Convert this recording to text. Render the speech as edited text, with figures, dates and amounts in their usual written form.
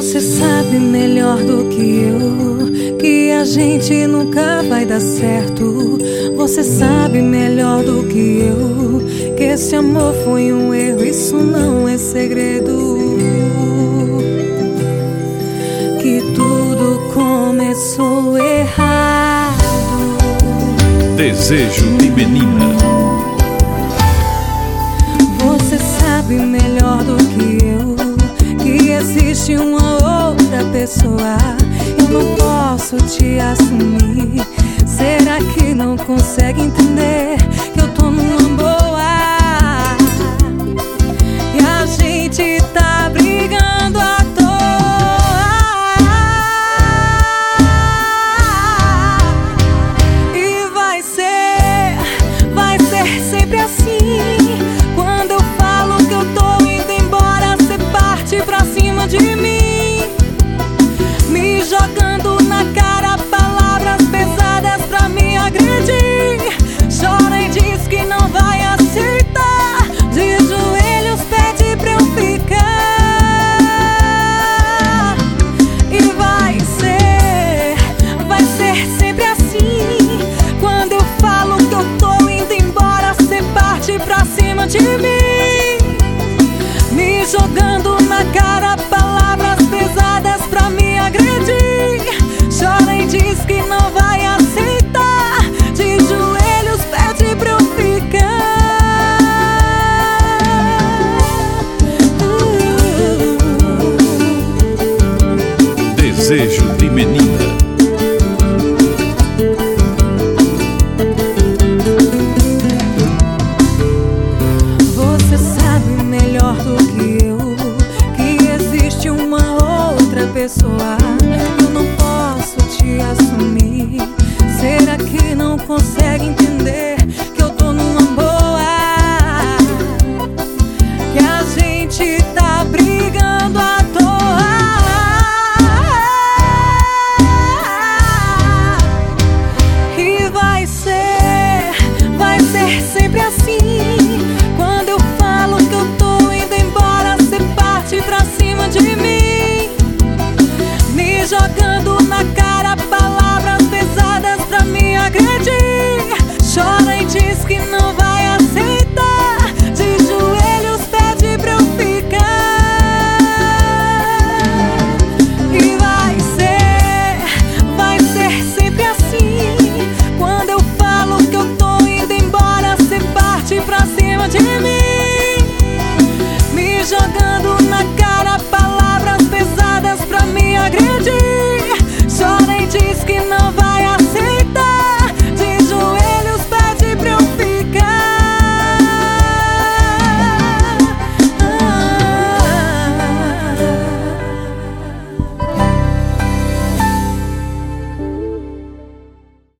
Você sabe melhor do que eu que a gente nunca vai dar certo. Você sabe melhor do que eu que esse amor foi um erro, isso não é segredo. Que tudo começou errado. Desejo de menina. Você sabe melhor do que eu que existe uma outra pessoa. Eu não posso te assumir. Será que não consegue entender que eu tô num